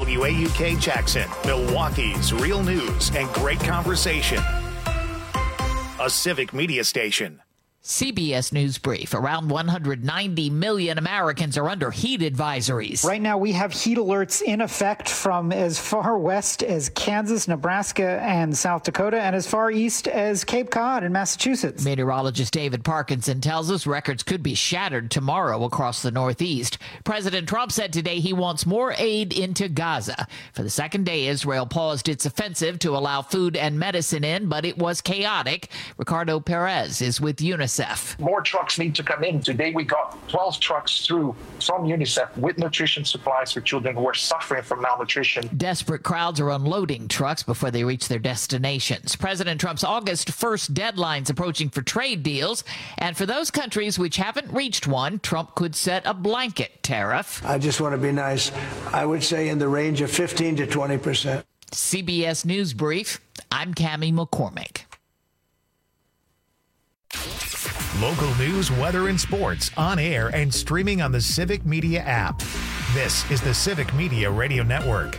WAUK Jackson, Milwaukee's real news and great conversation. A Civic Media station. CBS News Brief. Around 190 million Americans are under heat advisories. Right now, we have heat alerts in effect from as far west as Kansas, Nebraska, and South Dakota, and as far east as Cape Cod in Massachusetts. Meteorologist David Parkinson tells us records could be shattered tomorrow across the Northeast. President Trump said today he wants more aid into Gaza. For the second day, Israel paused its offensive to allow food and medicine in, but it was chaotic. Ricardo Perez is with UNICEF. More trucks need to come in. Today we got 12 trucks through from UNICEF with nutrition supplies for children who are suffering from malnutrition. Desperate crowds are unloading trucks before they reach their destinations. President Trump's August 1st deadline's approaching for trade deals. And for those countries which haven't reached one, Trump could set a blanket tariff. I just want to be nice. I would say in the range of 15 to 20%. CBS News Brief. I'm Cammie McCormick. Local news, weather, and sports on air and streaming on the Civic Media app. This is the Civic Media Radio Network.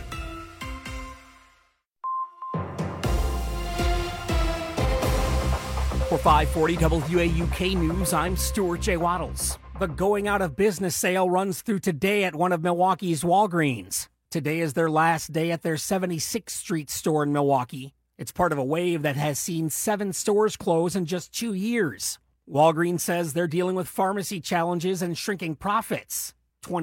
For 540 WAUK News, I'm Stuart J. Waddles. The going out of business sale runs through today at one of Milwaukee's Walgreens. Today is their last day at their 76th Street store in Milwaukee. It's part of a wave that has seen 7 stores close in just 2 years. Walgreens says they're dealing with pharmacy challenges and shrinking profits.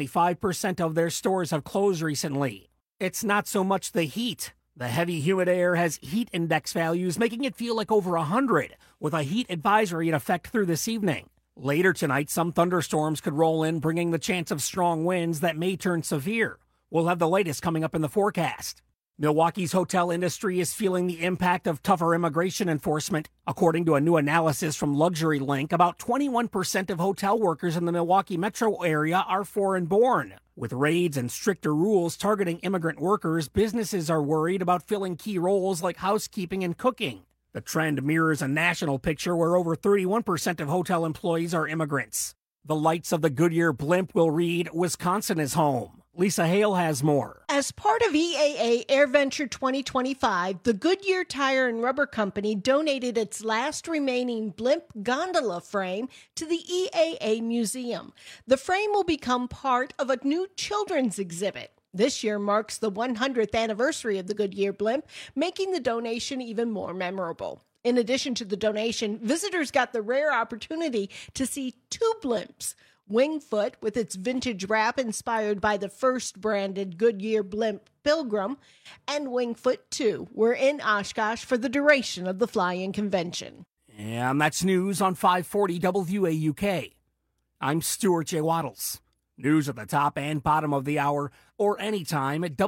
25% of their stores have closed recently. It's not so much the heat. The heavy humid air has heat index values, making it feel like over 100, with a heat advisory in effect through this evening. Later tonight, some thunderstorms could roll in, bringing the chance of strong winds that may turn severe. We'll have the latest coming up in the forecast. Milwaukee's hotel industry is feeling the impact of tougher immigration enforcement. According to a new analysis from Luxury Link, about 21% of hotel workers in the Milwaukee metro area are foreign-born. With raids and stricter rules targeting immigrant workers, businesses are worried about filling key roles like housekeeping and cooking. The trend mirrors a national picture where over 31% of hotel employees are immigrants. The lights of the Goodyear blimp will read, "Wisconsin is home." Lisa Hale has more. As part of EAA AirVenture 2025, the Goodyear Tire and Rubber Company donated its last remaining blimp gondola frame to the EAA Museum. The frame will become part of a new children's exhibit. This year marks the 100th anniversary of the Goodyear blimp, making the donation even more memorable. In addition to the donation, visitors got the rare opportunity to see 2 blimps. Wingfoot, with its vintage wrap inspired by the first branded Goodyear blimp Pilgrim, and Wingfoot 2 were in Oshkosh for the duration of the fly-in convention. And that's news on 540 WAUK. I'm Stuart J. Waddles. News at the top and bottom of the hour or anytime at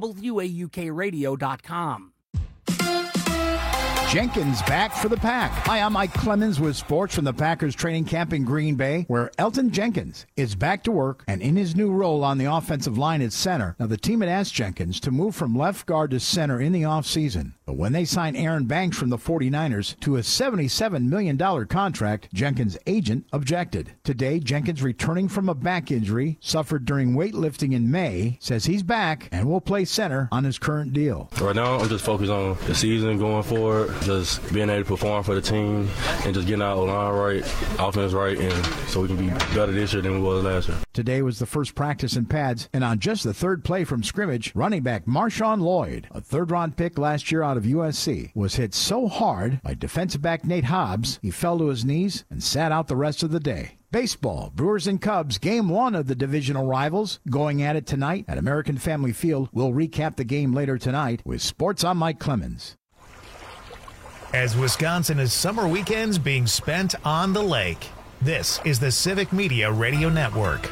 WAUKradio.com. Jenkins back for the Pack. Hi, I'm Mike Clemens with sports from the Packers training camp in Green Bay, where Elton Jenkins is back to work and in his new role on the offensive line at center. Now, the team had asked Jenkins to move from left guard to center in the offseason. But when they signed Aaron Banks from the 49ers to a $77 million contract, Jenkins' agent objected. Today, Jenkins, returning from a back injury suffered during weightlifting in May, says he's back and will play center on his current deal. Right now, I'm just focused on the season going forward. Just being able to perform for the team and just getting our line right, offense right, and so we can be better this year than we was last year. Today was the first practice in pads, and on just the third play from scrimmage, running back Marshawn Lloyd, a third-round pick last year out of USC, was hit so hard by defensive back Nate Hobbs, he fell to his knees and sat out the rest of the day. Baseball, Brewers and Cubs, Game 1 of the divisional rivals, going at it tonight at American Family Field. We'll recap the game later tonight with Sports. I'm Mike Clemens. As Wisconsin is summer weekends being spent on the lake, this is the Civic Media Radio Network.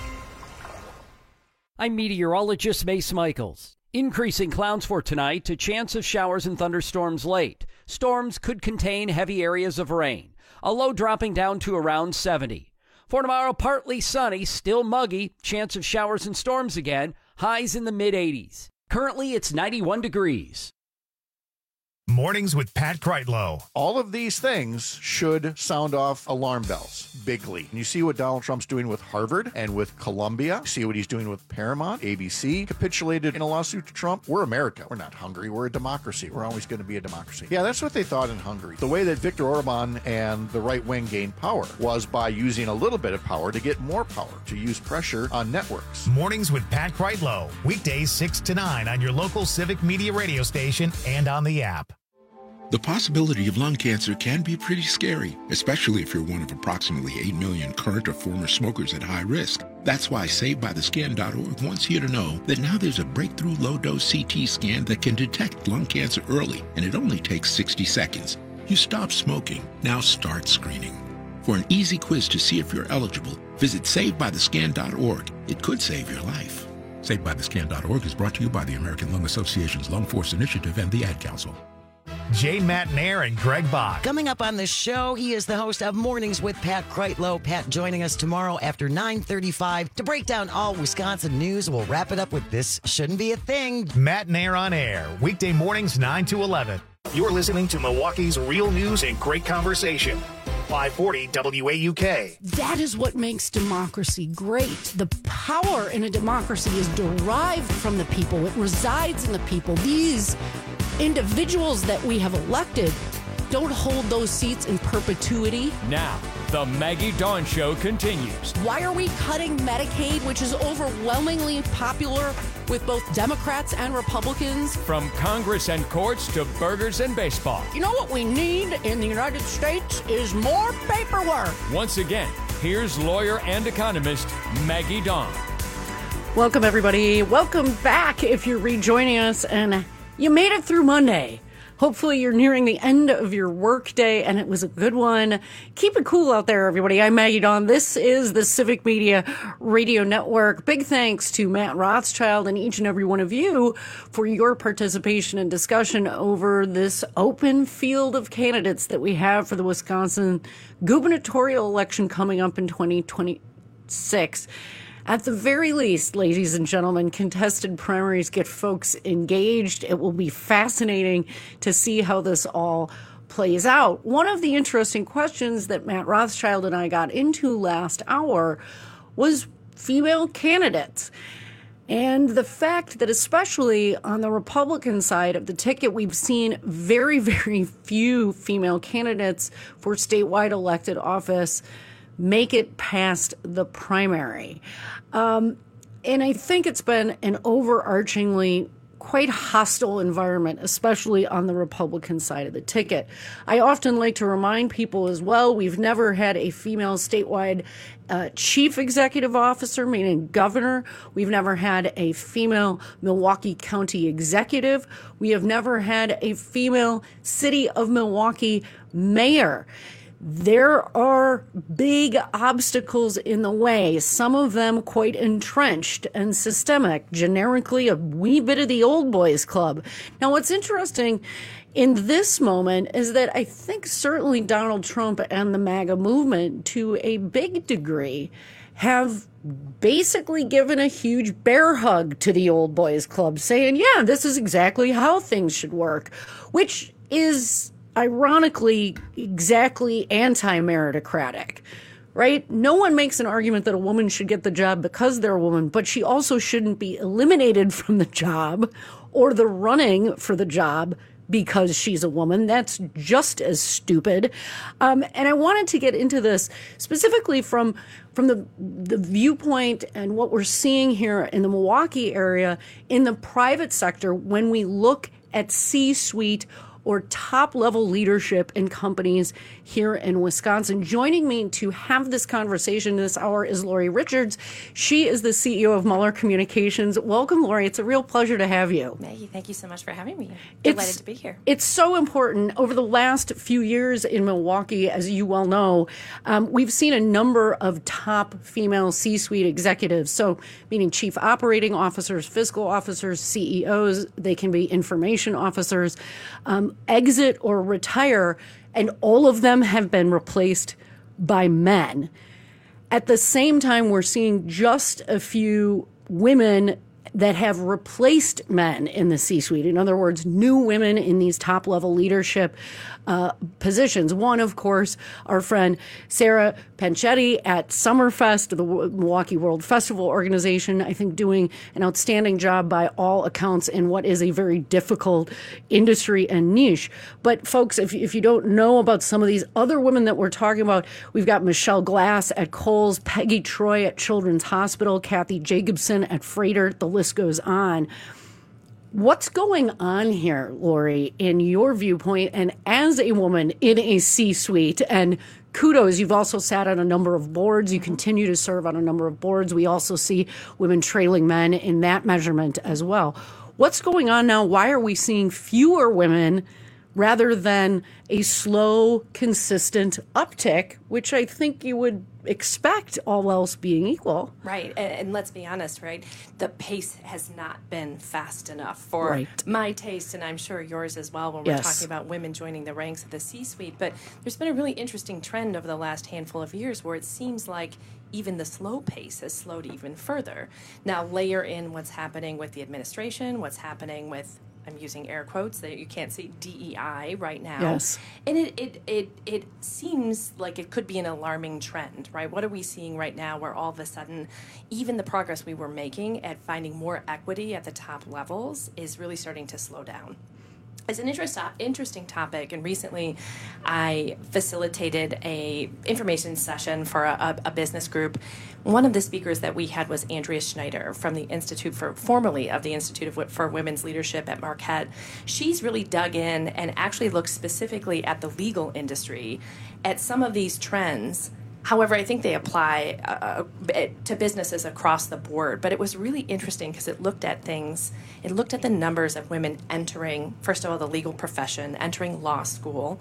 I'm meteorologist Mace Michaels. Increasing clouds for tonight to chance of showers and thunderstorms late. Storms could contain heavy areas of rain. A low dropping down to around 70. For tomorrow, partly sunny, still muggy, chance of showers and storms again, highs in the mid-80s. Currently, it's 91 degrees. Mornings with Pat Kreitlow. All of these things should sound off alarm bells bigly. And you see what Donald Trump's doing with Harvard and with Columbia. You see what he's doing with Paramount. ABC capitulated in a lawsuit to Trump. We're America. We're not Hungary. We're a democracy. We're always going to be a democracy. Yeah, that's what they thought in Hungary. The way that Viktor Orban and the right wing gained power was by using a little bit of power to get more power, to use pressure on networks. Mornings with Pat Kreitlow. Weekdays 6 to 9 on your local Civic Media radio station and on the app. The possibility of lung cancer can be pretty scary, especially if you're one of approximately 8 million current or former smokers at high risk. That's why SaveByTheScan.org wants you to know that now there's a breakthrough low-dose CT scan that can detect lung cancer early, and it only takes 60 seconds. You stop smoking, now start screening. For an easy quiz to see if you're eligible, visit SaveByTheScan.org. It could save your life. SaveByTheScan.org is brought to you by the American Lung Association's Lung Force Initiative and the Ad Council. Jay Matnair and Greg Bach. Coming up on the show, he is the host of Mornings with Pat Kreitlow. Pat joining us tomorrow after 9:35 to break down all Wisconsin news. We'll wrap it up with This Shouldn't Be a Thing. Matnair on air, weekday mornings 9 to 11. You're listening to Milwaukee's real news and great conversation. 540 WAUK. That is what makes democracy great. The power in a democracy is derived from the people. It resides in the people. These individuals that we have elected don't hold those seats in perpetuity. Now, the Maggie Dawn Show continues. Why are we cutting Medicaid, which is overwhelmingly popular with both Democrats and Republicans? From Congress and courts to burgers and baseball. You know what we need in the United States is more paperwork. Once again, here's lawyer and economist Maggie Dawn. Welcome, everybody. Welcome back if you're rejoining us and you made it through Monday. Hopefully you're nearing the end of your work day and it was a good one. Keep it cool out there, everybody. I'm Maggie Dawn. This is the Civic Media Radio Network. Big thanks to Matt Rothschild and each and every one of you for your participation and discussion over this open field of candidates that we have for the Wisconsin gubernatorial election coming up in 2026. At the very least, ladies and gentlemen, contested primaries get folks engaged. It will be fascinating to see how this all plays out. One of the interesting questions that Matt Rothschild and I got into last hour was female candidates. And the fact that especially on the Republican side of the ticket, we've seen very, very few female candidates for statewide elected office make it past the primary. And I think it's been an overarchingly quite hostile environment, especially on the Republican side of the ticket. I often like to remind people as well, we've never had a female statewide chief executive officer, meaning governor. We've never had a female Milwaukee County executive. We have never had a female city of Milwaukee mayor. There are big obstacles in the way, some of them quite entrenched and systemic, generically a wee bit of the old boys club. Now, what's interesting in this moment is that I think certainly Donald Trump and the MAGA movement, to a big degree, have basically given a huge bear hug to the old boys club, saying, yeah, this is exactly how things should work, which is ironically exactly anti-meritocratic, right? No one makes an argument that a woman should get the job because they're a woman, but she also shouldn't be eliminated from the job or the running for the job because she's a woman. That's just as stupid. And I wanted to get into this specifically from the viewpoint and what we're seeing here in the Milwaukee area in the private sector when we look at C-suite or top-level leadership in companies here in Wisconsin. Joining me to have this conversation this hour is Lori Richards. She is the CEO of Muller Communications. Welcome, Lori. It's a real pleasure to have you. Maggie, thank you so much for having me. Delighted to be here. It's so important. Over the last few years in Milwaukee, as you well know, we've seen a number of top female C-suite executives, so meaning chief operating officers, fiscal officers, CEOs, they can be information officers, exit or retire, and all of them have been replaced by men. At the same time, we're seeing just a few women that have replaced men in the C-suite. In other words, new women in these top-level leadership positions. One, of course, our friend Sarah Panchetti at Summerfest, the Milwaukee World Festival organization, I think doing an outstanding job by all accounts in what is a very difficult industry and niche. But folks, if you don't know about some of these other women that we're talking about, we've got Michelle Glass at Kohl's, Peggy Troy at Children's Hospital, Kathy Jacobson at Freighter, the list goes on. What's going on here, Lori, in your viewpoint, and as a woman in a C-suite, and kudos, you've also sat on a number of boards. You continue to serve on a number of boards. We also see women trailing men in that measurement as well. What's going on now? Why are we seeing fewer women rather than a slow, consistent uptick, which I think you would expect, all else being equal? Right. And let's be honest, right? The pace has not been fast enough for my taste, and I'm sure yours as well, when we're talking about women joining the ranks of the C-suite. But there's been a really interesting trend over the last handful of years where it seems like even the slow pace has slowed even further. Now, layer in what's happening with the administration, what's happening with, I'm using air quotes that you can't see, DEI right now. Yes. And it seems like it could be an alarming trend, right? What are we seeing right now where all of a sudden even the progress we were making at finding more equity at the top levels is really starting to slow down? It's an interesting topic, and recently I facilitated a information session for a business group. One of the speakers that we had was Andrea Schneider from the formerly of the Institute for Women's Leadership at Marquette. She's really dug in and actually looked specifically at the legal industry, at some of these trends. However, I think they apply to businesses across the board. But it was really interesting because it looked at things. It looked at the numbers of women entering, first of all, the legal profession, entering law school,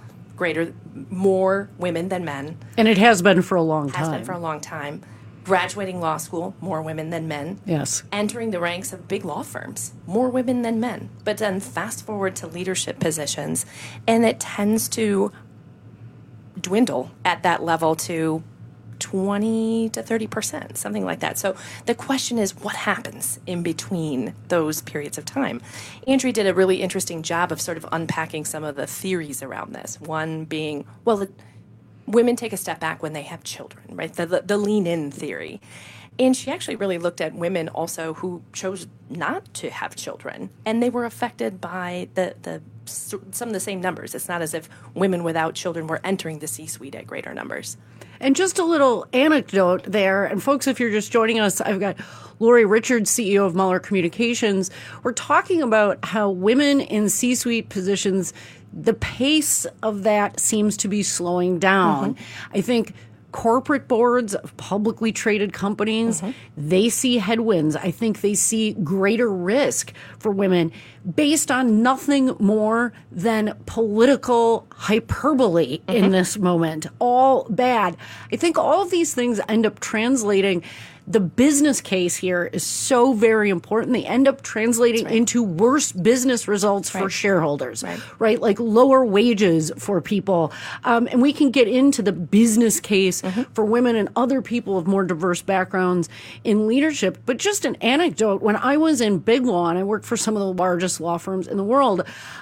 more women than men. And it has been for a long time. Has been for a long time. Graduating law school, more women than men. Yes. Entering the ranks of big law firms, more women than men. But then fast forward to leadership positions, and it tends to dwindle at that level to 20 to 30%, something like that. So the question is, what happens in between those periods of time? Andrea did a really interesting job of sort of unpacking some of the theories around this. One being, women take a step back when they have children, right? The lean-in theory. And she actually really looked at women also who chose not to have children, and they were affected by some of the same numbers. It's not as if women without children were entering the C-suite at greater numbers. And just a little anecdote there. And folks, if you're just joining us, I've got Lori Richards, CEO of Mueller Communications. We're talking about how women in C-suite positions, the pace of that seems to be slowing down. I think corporate boards of publicly traded companies, they see headwinds. I think they see greater risk for women based on nothing more than political hyperbole in this moment. All bad. I think all of these things end up translating. The business case here is so very important. They end up translating into worse business results for shareholders, right? Like lower wages for people. And we can get into the business case for women and other people of more diverse backgrounds in leadership. But just an anecdote, when I was in big law, and I worked for some of the largest law firms in the world,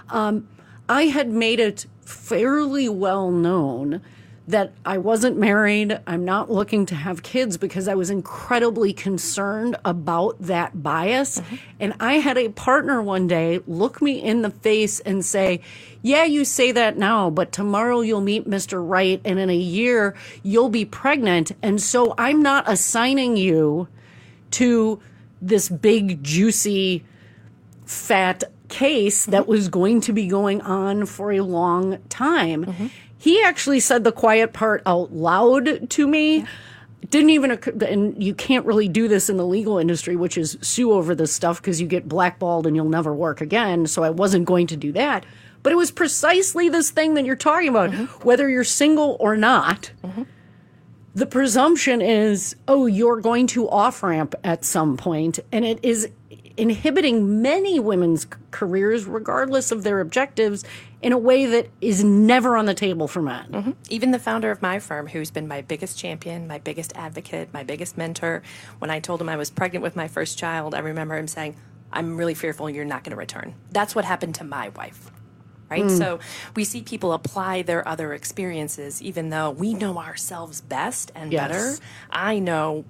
I had made it fairly well known that I wasn't married, I'm not looking to have kids, because I was incredibly concerned about that bias. And I had a partner one day look me in the face and say, yeah, you say that now, but tomorrow you'll meet Mr. Right, and in a year you'll be pregnant. And so I'm not assigning you to this big, juicy, fat case that was going to be going on for a long time. He actually said the quiet part out loud to me. Didn't even occur, and you can't really do this in the legal industry, which is sue over this stuff because you get blackballed and you'll never work again. So I wasn't going to do that. But it was precisely this thing that you're talking about, whether you're single or not. The presumption is, oh, you're going to off-ramp at some point. And it is inhibiting many women's careers, regardless of their objectives, in a way that is never on the table for men. Mm-hmm. Even the founder of my firm, who's been my biggest champion, my biggest advocate, my biggest mentor, when I told him I was pregnant with my first child, I remember him saying, I'm really fearful you're not going to return. That's what happened to my wife. Right? So we see people apply their other experiences, even though we know ourselves best and better. I know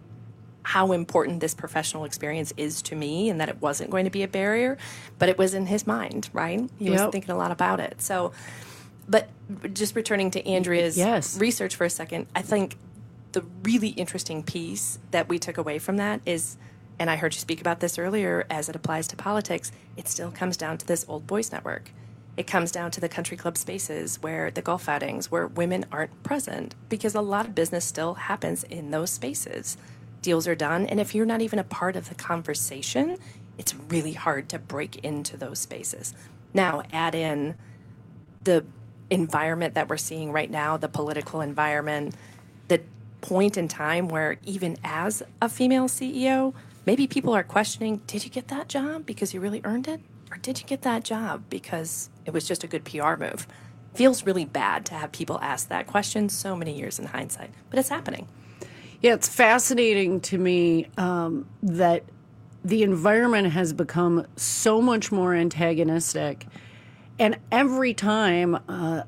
how important this professional experience is to me and that it wasn't going to be a barrier, but it was in his mind, right? He was thinking a lot about it. So, but just returning to Andrea's research for a second, I think the really interesting piece that we took away from that is, and I heard you speak about this earlier as it applies to politics, it still comes down to this old boys network. It comes down to the country club spaces where the golf outings, where women aren't present, because a lot of business still happens in those spaces. Deals are done, and if you're not even a part of the conversation, it's really hard to break into those spaces. Now, add in the environment that we're seeing right now, the political environment, the point in time where even as a female CEO, maybe people are questioning, did you get that job because you really earned it? Or did you get that job because it was just a good PR move? Feels really bad to have people ask that question so many years in hindsight, but it's happening. Yeah, it's fascinating to me that the environment has become so much more antagonistic. And every time,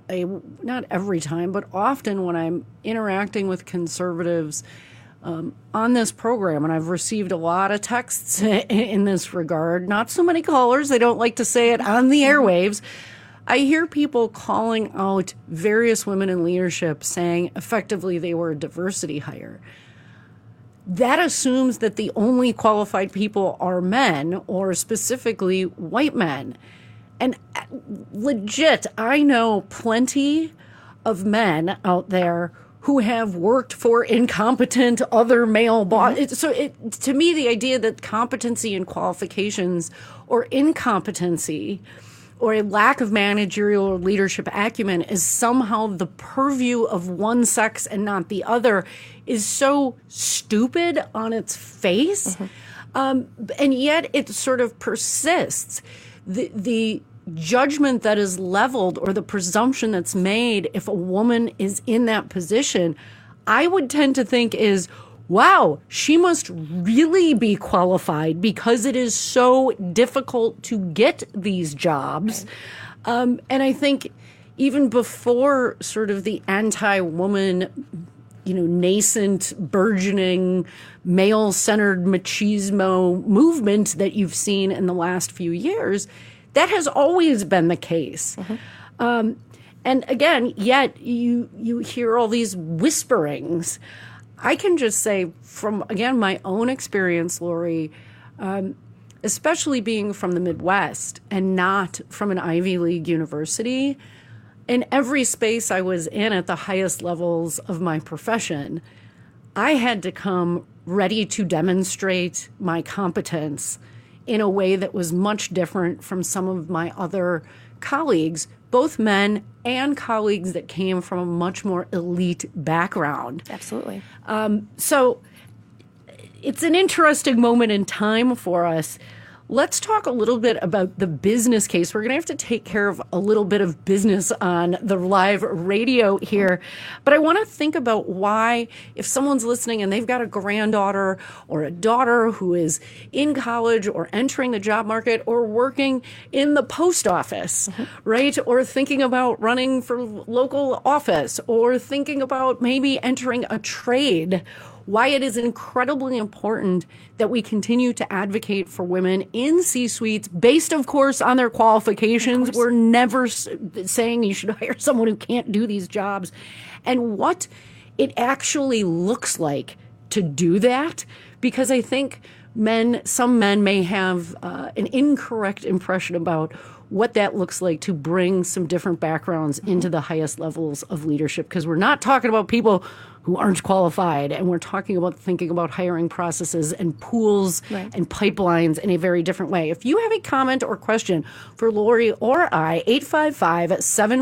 not every time, but often when I'm interacting with conservatives on this program, and I've received a lot of texts in this regard, not so many callers, they don't like to say it on the airwaves, I hear people calling out various women in leadership saying effectively they were a diversity hire. That assumes that the only qualified people are men, or specifically white men. And legit, I know plenty of men out there who have worked for incompetent other male bosses. So to me, the idea that competency and qualifications or incompetency or a lack of managerial or leadership acumen is somehow the purview of one sex and not the other is so stupid on its face. And yet it sort of persists. The judgment that is leveled or the presumption that's made if a woman is in that position, I would tend to think is, wow, she must really be qualified because it is so difficult to get these jobs. And I think even before sort of the anti-woman, nascent, burgeoning, male-centered machismo movement that you've seen in the last few years, that has always been the case. And again, yet you hear all these whisperings. I can just say from, again, my own experience, Lori, especially being from the Midwest and not from an Ivy League university, in every space I was in at the highest levels of my profession, I had to come ready to demonstrate my competence in a way that was much different from some of my other colleagues, both men and colleagues that came from a much more elite background. Absolutely. So it's an interesting moment in time for us. Let's talk a little bit about the business case. We're going to have to take care of a little bit of business on the live radio here. But I want to think about why, if someone's listening and they've got a granddaughter or a daughter who is in college or entering the job market or working in the post office, right? Or thinking about running for local office or thinking about maybe entering a trade, why it is incredibly important that we continue to advocate for women in C-suites based, of course, on their qualifications. We're never saying you should hire someone who can't do these jobs. And what it actually looks like to do that, because I think some men may have an incorrect impression about what that looks like to bring some different backgrounds into the highest levels of leadership, because we're not talking about people who aren't qualified, and we're talking about thinking about hiring processes and pools and pipelines in a very different way. If you have a comment or question for Lori or I,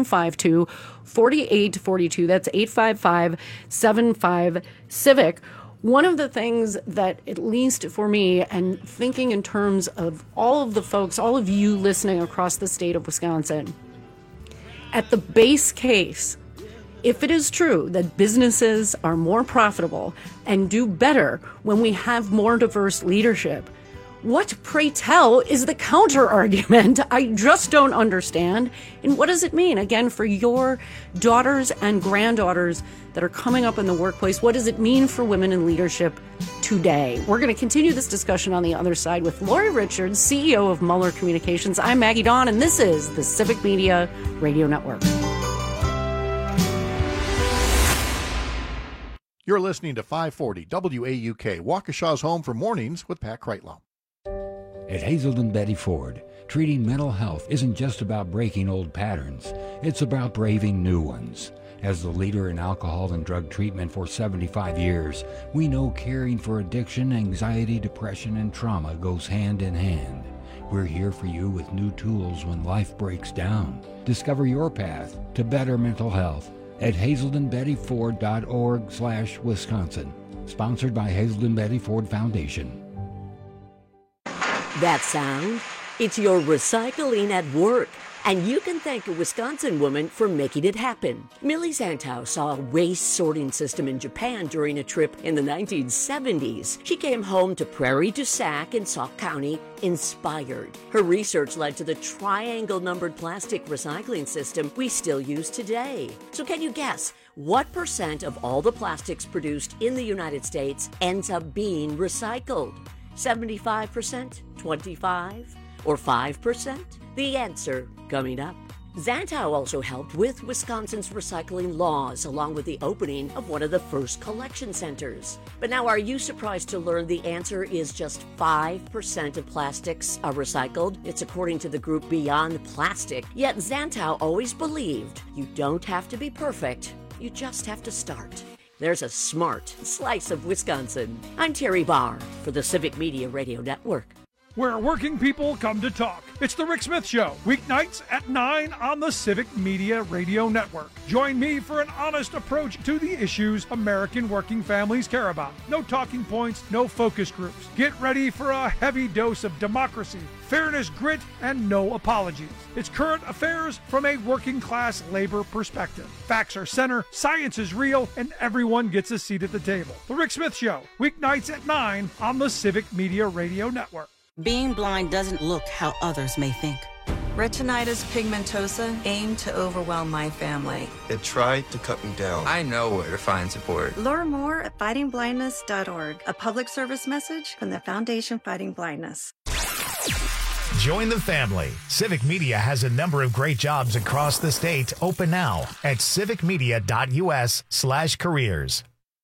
855-752-4842. That's 855-75-CIVIC. One of the things that, at least for me, and thinking in terms of all of the folks, all of you listening across the state of Wisconsin, at the base case, if it is true that businesses are more profitable and do better when we have more diverse leadership, what, pray tell, is the counter argument? I just don't understand. And what does it mean, again, for your daughters and granddaughters that are coming up in the workplace? What does it mean for women in leadership today? We're going to continue this discussion on the other side with Lori Richards, CEO of Mueller Communications. I'm Maggie Dawn, and this is the Civic Media Radio Network. You're listening to 540 WAUK, Waukesha's home for mornings with Pat Kreitlow. At Hazelden Betty Ford, treating mental health isn't just about breaking old patterns. It's about braving new ones. As the leader in alcohol and drug treatment for 75 years, we know caring for addiction, anxiety, depression, and trauma goes hand in hand. We're here for you with new tools when life breaks down. Discover your path to better mental health at hazeldenbettyford.org/Wisconsin. Sponsored by Hazelden Betty Ford Foundation. That sound? It's your recycling at work. And you can thank a Wisconsin woman for making it happen. Millie Zantow saw a waste sorting system in Japan during a trip in the 1970s. She came home to Prairie du Sac in Sauk County inspired. Her research led to the triangle-numbered plastic recycling system we still use today. So can you guess what % of all the plastics produced in the United States ends up being recycled? 75%, 25%, or 5%? The answer coming up. Zantow also helped with Wisconsin's recycling laws, along with the opening of one of the first collection centers. But now, are you surprised to learn the answer is just 5% of plastics are recycled? It's according to the group Beyond Plastic. Yet Zantow always believed you don't have to be perfect, you just have to start. There's a smart slice of Wisconsin. I'm Terry Barr for the Civic Media Radio Network. Where working people come to talk. It's the Rick Smith Show, weeknights at 9 on the Civic Media Radio Network. Join me for an honest approach to the issues American working families care about. No talking points, no focus groups. Get ready for a heavy dose of democracy, fairness, grit, and no apologies. It's current affairs from a working class labor perspective. Facts are center, science is real, and everyone gets a seat at the table. The Rick Smith Show, weeknights at 9 on the Civic Media Radio Network. Being blind doesn't look how others may think. Retinitis pigmentosa aimed to overwhelm my family. It tried to cut me down. I know where to find support. Learn more at fightingblindness.org, a public service message from the Foundation Fighting Blindness. Join the family. Civic Media has a number of great jobs across the state open now at civicmedia.us/careers.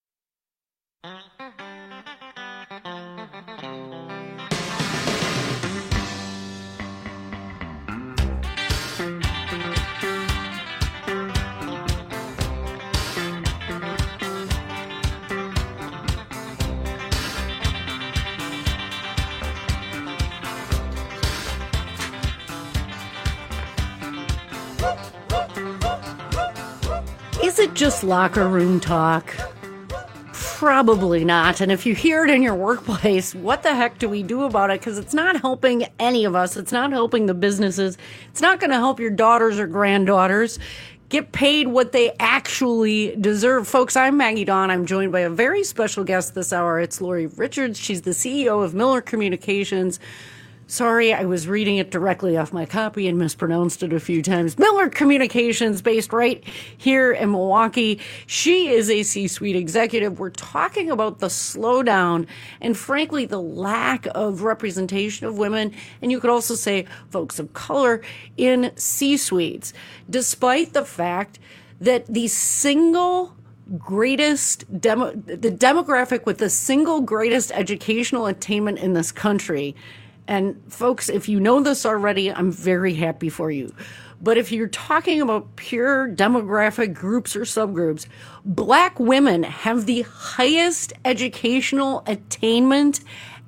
Is it just locker room talk? Probably not. And if you hear it in your workplace, what the heck do we do about it? Because it's not helping any of us. It's not helping the businesses. It's not going to help your daughters or granddaughters get paid what they actually deserve. Folks, I'm Maggie Dawn. I'm joined by a very special guest this hour. It's Lori Richards. She's the CEO of Mueller Communications. Sorry, I was reading it directly off my copy and mispronounced it a few times. Mueller Communications, based right here in Milwaukee. She is a C-suite executive. We're talking about the slowdown and, frankly, the lack of representation of women, and you could also say folks of color, in C-suites, despite the fact that the single greatest the demographic with the single greatest educational attainment in this country. And folks, if you know this already, I'm very happy for you. But if you're talking about pure demographic groups or subgroups, Black women have the highest educational attainment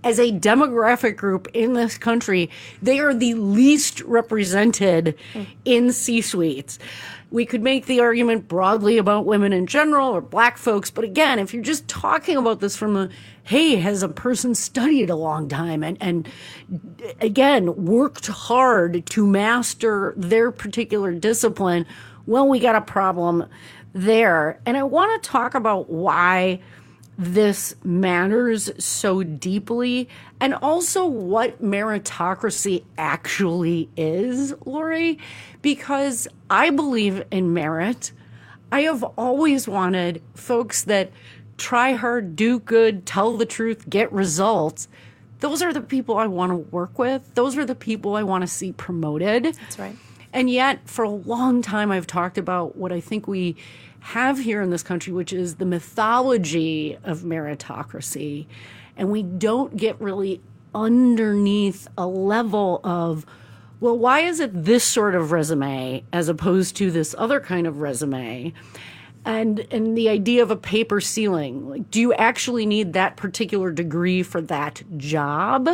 as a demographic group in this country, they are the least represented in C-suites. We could make the argument broadly about women in general or black folks. But again, if you're just talking about this from a, hey, has a person studied a long time and again, worked hard to master their particular discipline, well, we got a problem there. And I want to talk about why this matters so deeply and also what meritocracy actually is, Lori, because I believe in merit. I have always wanted folks that try hard, do good, tell the truth, get results. Those are the people I want to work with. Those are the people I want to see promoted. That's right. And yet, for a long time, I've talked about what I think we have here in this country, which is the mythology of meritocracy. And we don't get really underneath a level of, well, why is it this sort of resume as opposed to this other kind of resume? And the idea of a paper ceiling. Like, do you actually need that particular degree for that job?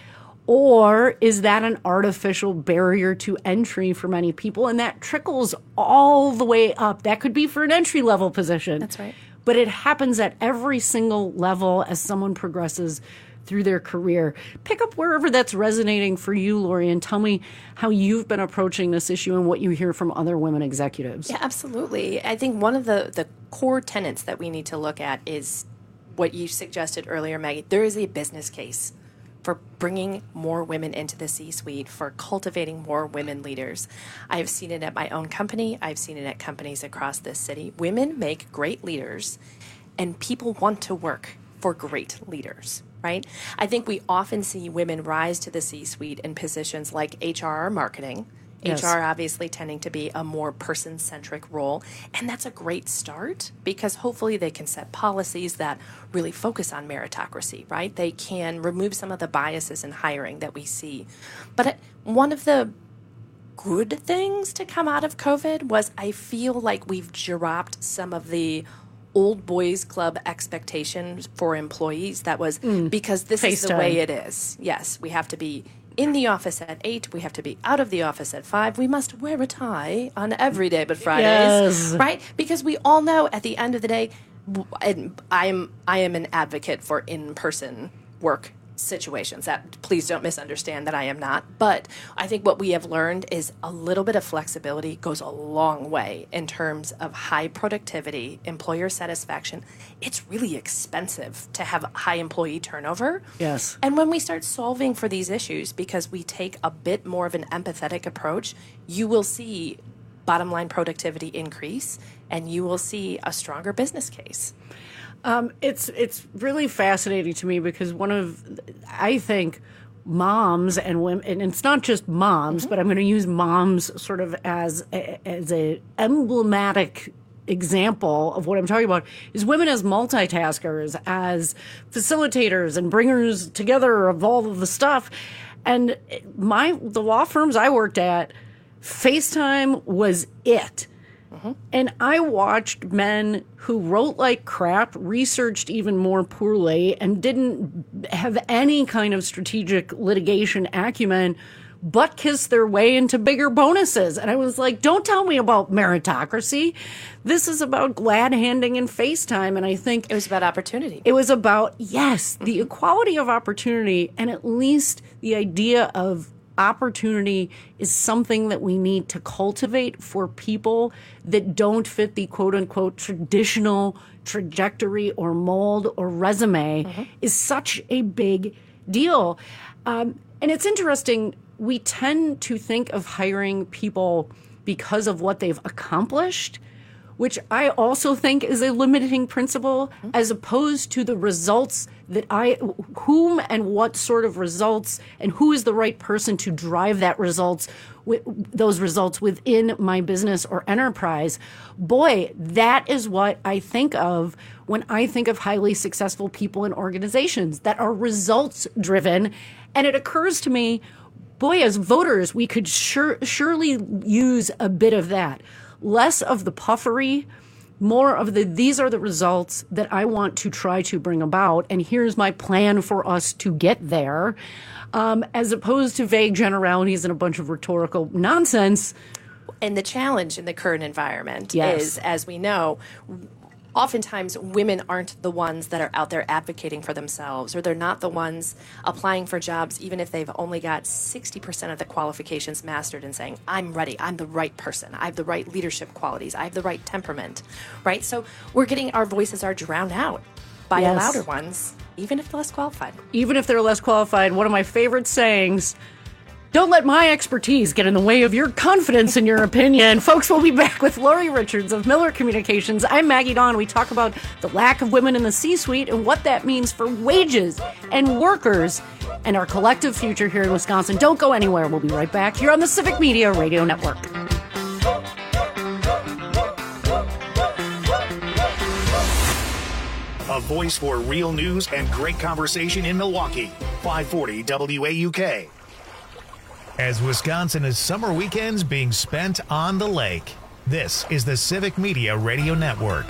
Or is that an artificial barrier to entry for many people? And that trickles all the way up. That could be for an entry-level position. That's right. But it happens at every single level as someone progresses through their career. Pick up wherever that's resonating for you, Lori, and tell me how you've been approaching this issue and what you hear from other women executives. Yeah, absolutely. I think one of the core tenets that we need to look at is what you suggested earlier, Maggie. There is a business case for bringing more women into the C-suite, for cultivating more women leaders. I've seen it at my own company. I've seen it at companies across this city. Women make great leaders, and people want to work for great leaders, right? I think we often see women rise to the C-suite in positions like HR or marketing. Yes. HR obviously tending to be a more person-centric role. And that's a great start because hopefully they can set policies that really focus on meritocracy, right? They can remove some of the biases in hiring that we see. But one of the good things to come out of COVID was I feel like we've dropped some of the old boys club expectations for employees. That was because this is the way it is. Yes, we have to be in the office at 8. We have to be out of the office at 5. We must wear a tie on every day but Fridays, yes. Right? Because we all know at the end of the day, I am an advocate for in-person work situations. That please don't misunderstand that I am not. But I think what we have learned is a little bit of flexibility goes a long way in terms of high productivity, employer satisfaction. It's really expensive to have high employee turnover. Yes. And when we start solving for these issues, because we take a bit more of an empathetic approach, you will see bottom line productivity increase and you will see a stronger business case. It's really fascinating to me because I think moms and women, and it's not just moms, but I'm going to use moms sort of as a emblematic example of what I'm talking about, is women as multitaskers, as facilitators and bringers together of all of the stuff. And the law firms I worked at, FaceTime was it. And I watched men who wrote like crap, researched even more poorly, and didn't have any kind of strategic litigation acumen, butt kiss their way into bigger bonuses. And I was like, don't tell me about meritocracy. This is about glad handing and FaceTime. And I think it was about opportunity. It was about, yes, the equality of opportunity, and at least the idea of opportunity is something that we need to cultivate for people that don't fit the quote unquote traditional trajectory or mold or resume is such a big deal. And it's interesting. We tend to think of hiring people because of what they've accomplished, which I also think is a limiting principle, as opposed to the results that whom and what sort of results, and who is the right person to drive those results within my business or enterprise. Boy, that is what I think of when I think of highly successful people in organizations that are results driven. And it occurs to me, boy, as voters, we could surely use a bit of that. Less of the puffery, more of these are the results that I want to try to bring about, and here's my plan for us to get there, as opposed to vague generalities and a bunch of rhetorical nonsense. And the challenge in the current environment is, as we know, oftentimes women aren't the ones that are out there advocating for themselves, or they're not the ones applying for jobs even if they've only got 60% of the qualifications mastered and saying, I'm ready, I'm the right person, I have the right leadership qualities, I have the right temperament, right? So we're getting our voices are drowned out by louder ones, even if they're less qualified. Even if they're less qualified. One of my favorite sayings, don't let my expertise get in the way of your confidence in your opinion. Folks, we'll be back with Lori Richards of Miller Communications. I'm Maggie Dawn. We talk about the lack of women in the C-suite and what that means for wages and workers and our collective future here in Wisconsin. Don't go anywhere. We'll be right back here on the Civic Media Radio Network. A voice for real news and great conversation in Milwaukee. 540 WAUK. As Wisconsin's summer weekends being spent on the lake, this is the Civic Media Radio Network.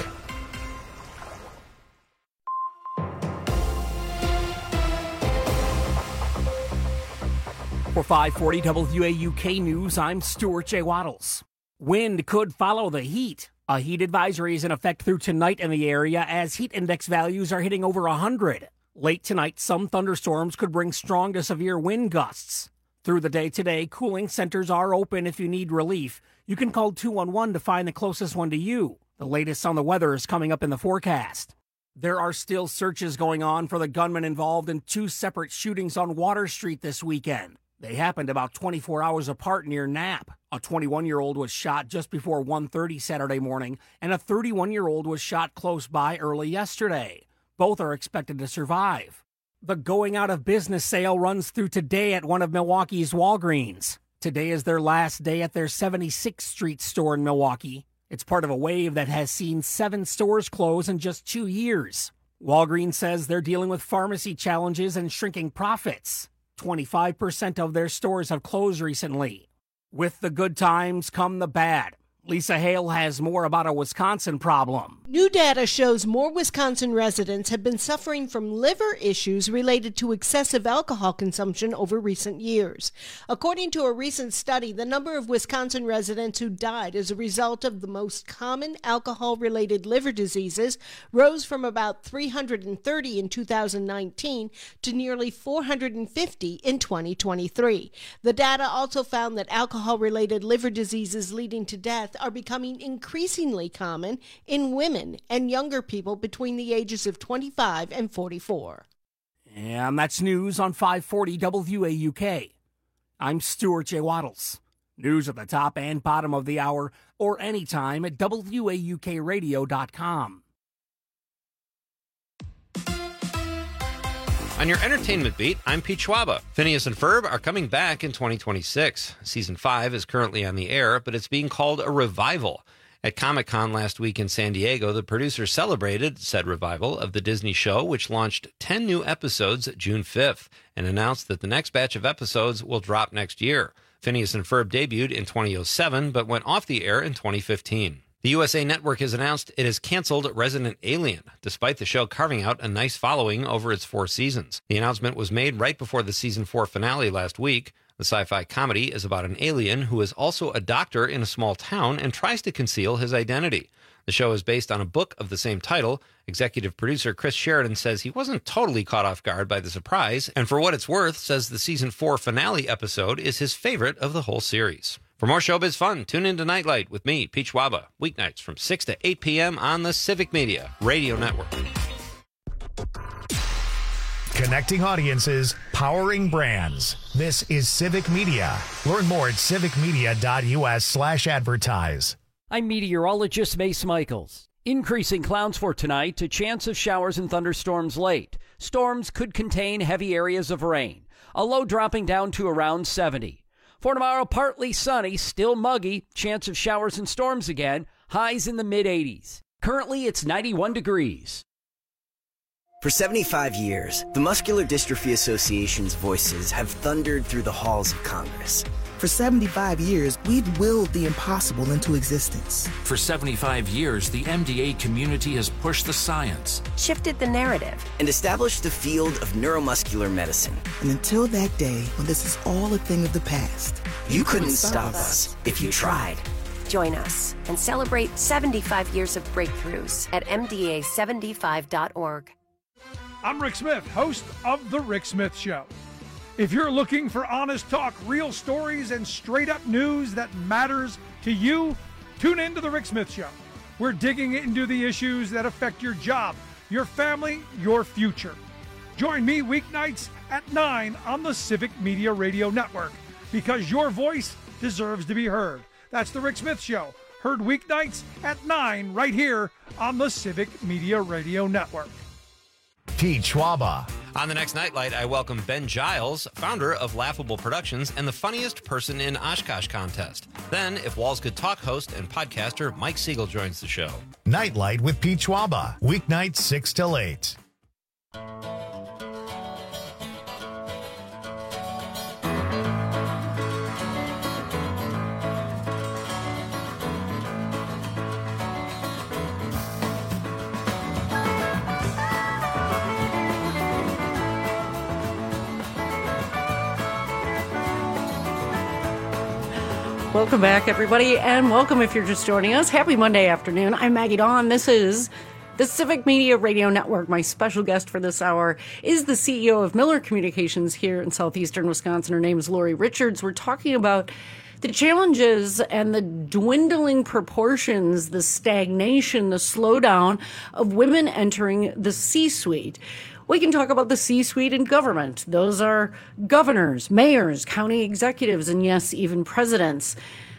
For 540 WAUK News, I'm Stuart J. Waddles. Wind could follow the heat. A heat advisory is in effect through tonight in the area as heat index values are hitting over 100. Late tonight, some thunderstorms could bring strong to severe wind gusts. Through the day today, cooling centers are open if you need relief. You can call 211 to find the closest one to you. The latest on the weather is coming up in the forecast. There are still searches going on for the gunman involved in 2 separate shootings on Water Street this weekend. They happened about 24 hours apart near Knapp. A 21-year-old was shot just before 1:30 Saturday morning, and a 31-year-old was shot close by early yesterday. Both are expected to survive. The going out of business sale runs through today at one of Milwaukee's Walgreens. Today is their last day at their 76th Street store in Milwaukee. It's part of a wave that has seen 7 stores close in just 2 years. Walgreens says they're dealing with pharmacy challenges and shrinking profits. 25% of their stores have closed recently. With the good times come the bad. Lisa Hale has more about a Wisconsin problem. New data shows more Wisconsin residents have been suffering from liver issues related to excessive alcohol consumption over recent years. According to a recent study, the number of Wisconsin residents who died as a result of the most common alcohol-related liver diseases rose from about 330 in 2019 to nearly 450 in 2023. The data also found that alcohol-related liver diseases leading to death are becoming increasingly common in women and younger people between the ages of 25 and 44. And that's news on 540 WAUK. I'm Stuart J. Waddles. News at the top and bottom of the hour or anytime at WAUKradio.com. On your entertainment beat, I'm Pete Schwaba. Phineas and Ferb are coming back in 2026. Season 5 is currently on the air, but it's being called a revival. At Comic-Con last week in San Diego, the producers celebrated said revival of the Disney show, which launched 10 new episodes June 5th, and announced that the next batch of episodes will drop next year. Phineas and Ferb debuted in 2007, but went off the air in 2015. The USA Network has announced it has canceled Resident Alien, despite the show carving out a nice following over its 4 seasons. The announcement was made right before the season 4 finale last week. The sci-fi comedy is about an alien who is also a doctor in a small town and tries to conceal his identity. The show is based on a book of the same title. Executive producer Chris Sheridan says he wasn't totally caught off guard by the surprise, and for what it's worth, says the season 4 finale episode is his favorite of the whole series. For more showbiz fun, tune in to Nightlight with me, Pete Schwaba, weeknights from 6 to 8 p.m. on the Civic Media Radio Network. Connecting audiences, powering brands. This is Civic Media. Learn more at civicmedia.us/advertise. I'm meteorologist Mace Michaels. Increasing clouds for tonight, a chance of showers and thunderstorms late. Storms could contain heavy areas of rain. A low dropping down to around 70. For tomorrow, partly sunny, still muggy, chance of showers and storms again, highs in the mid-80s. Currently, it's 91 degrees. For 75 years, the Muscular Dystrophy Association's voices have thundered through the halls of Congress, For 75 years, we've willed the impossible into existence. For 75 years, the MDA community has pushed the science, shifted the narrative, and established the field of neuromuscular medicine. And until that day when this is all a thing of the past, you couldn't stop us if you tried. Join us and celebrate 75 years of breakthroughs at MDA75.org. I'm Rick Smith, host of The Rick Smith Show. If you're looking for honest talk, real stories, and straight-up news that matters to you, tune in to The Rick Smith Show. We're digging into the issues that affect your job, your family, your future. Join me weeknights at 9 on the Civic Media Radio Network, because your voice deserves to be heard. That's The Rick Smith Show, heard weeknights at 9 right here on the Civic Media Radio Network. Pete Schwaba. On the next Nightlight, I welcome Ben Giles, founder of Laughable Productions and the Funniest Person in Oshkosh contest. Then, If Walls Could Talk host and podcaster Mike Siegel joins the show. Nightlight with Pete Schwaba, weeknights 6 till 8. Welcome back, everybody, and welcome if you're just joining us. Happy Monday afternoon. I'm Maggie Dawn. This is the Civic Media Radio Network. My special guest for this hour is the CEO of Miller Communications here in southeastern Wisconsin. Her name is Lori Richards. We're talking about the challenges and the dwindling proportions, the stagnation, the slowdown of women entering the C-suite. We can talk about the C-suite in government. Those are governors, mayors, county executives, and yes, even presidents.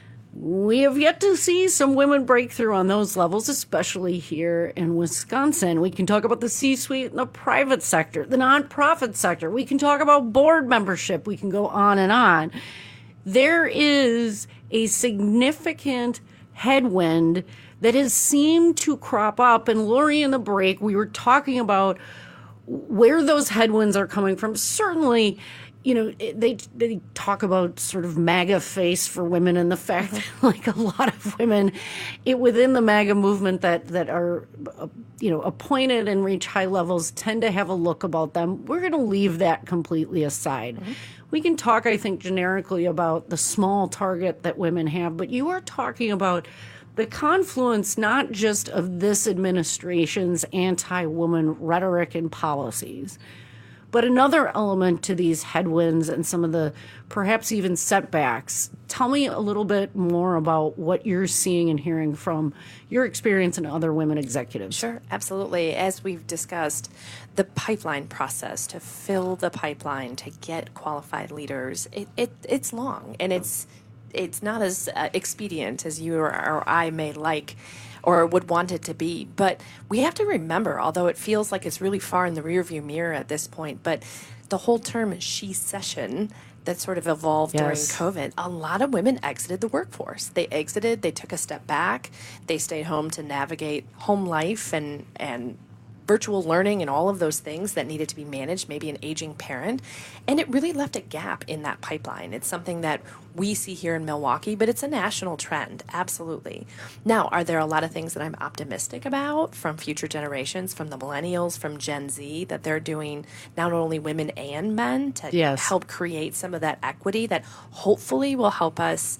We have yet to see some women break through on those levels, especially here in Wisconsin. We can talk about the C-suite in the private sector, the nonprofit sector. We can talk about board membership. We can go on and on. There is a significant headwind that has seemed to crop up. And Lori, in the break, we were talking about where those headwinds are coming from. Certainly, you know, they talk about sort of MAGA face for women and the fact that, like, a lot of women within the MAGA movement that are, you know, appointed and reach high levels tend to have a look about them. We're going to leave that completely aside. Mm-hmm. We can talk, I think, generically about the small target that women have, but you are talking about the confluence not just of this administration's anti-woman rhetoric and policies, but another element to these headwinds and some of the perhaps even setbacks. Tell me a little bit more about what you're seeing and hearing from your experience and other women executives. Sure, absolutely. As we've discussed, the pipeline process to fill the pipeline to get qualified leaders, it's long, and it's not as expedient as you or I may like or would want it to be. But we have to remember, although it feels like it's really far in the rearview mirror at this point, but the whole term she-cession that sort of evolved during COVID, a lot of women exited the workforce. They exited, they took a step back, they stayed home to navigate home life and virtual learning and all of those things that needed to be managed, maybe an aging parent. And it really left a gap in that pipeline. It's something that we see here in Milwaukee, but it's a national trend, absolutely. Now, are there a lot of things that I'm optimistic about from future generations, from the millennials, from Gen Z, that they're doing not only women and men to help create some of that equity that hopefully will help us